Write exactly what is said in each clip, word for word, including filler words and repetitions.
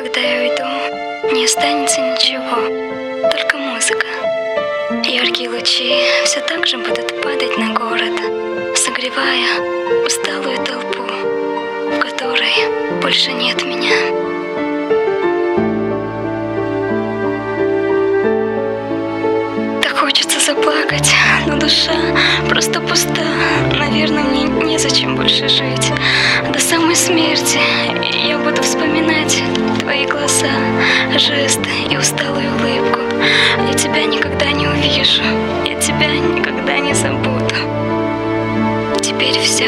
Когда я уйду, не останется ничего, только музыка. Яркие лучи все так же будут падать на город, согревая усталую толпу, в которой больше нет меня. Так хочется заплакать, но душа просто пуста. Наверное, мне незачем больше жить. До самой смерти я буду вспоминать твои глаза, жест и усталую улыбку. Я тебя никогда не увижу, я тебя никогда не забуду. Теперь все.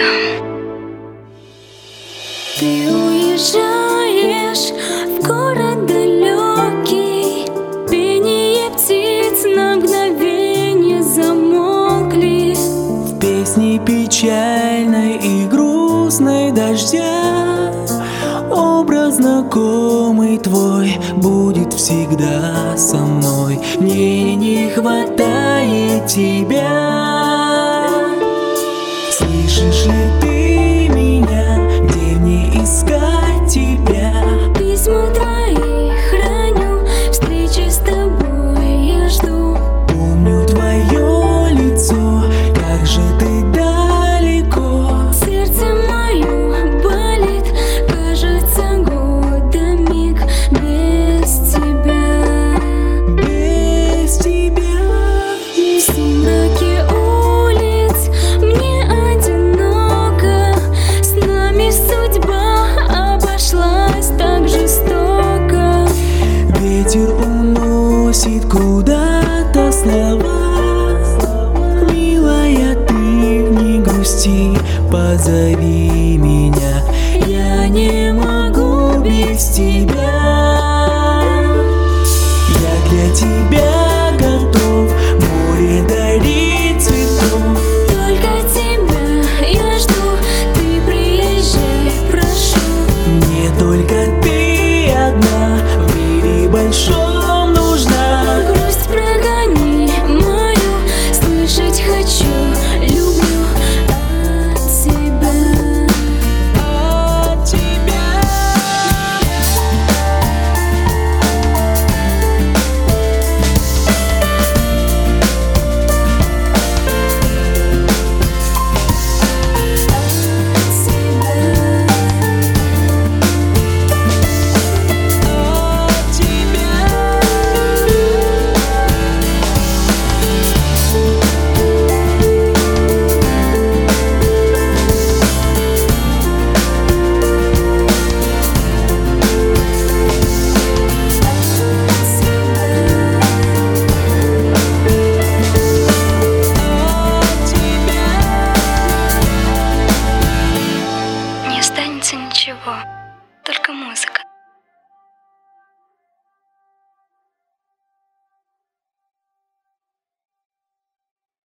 Ты уезжаешь в город далекий, пение птиц на мгновение замолкли. В песне печальной и грустной дождя образ знакомый твой будет всегда со мной. Мне не хватает тебя. Слышишь ли ты меня? Где мне искать тебя? Письма твои храню, встречи с тобой я жду. Помню твое лицо, как же ты далеко. Сердце мое болит, кажется, годами без тебя. Без тебя. В сумраке улиц мне одиноко, с нами судьба обошлась так жестоко. Ветер уносит куда-то слова. Милая, ты не грусти, позови меня. Я не могу без тебя. Я для тебя готов море дарить цветов. Только тебя я жду, ты приезжай, прошу. Мне только ты одна в мире большом нужна. Грусть прогони мою, слышать хочу, люблю от тебя. От тебя. Не останется ничего, только музыка.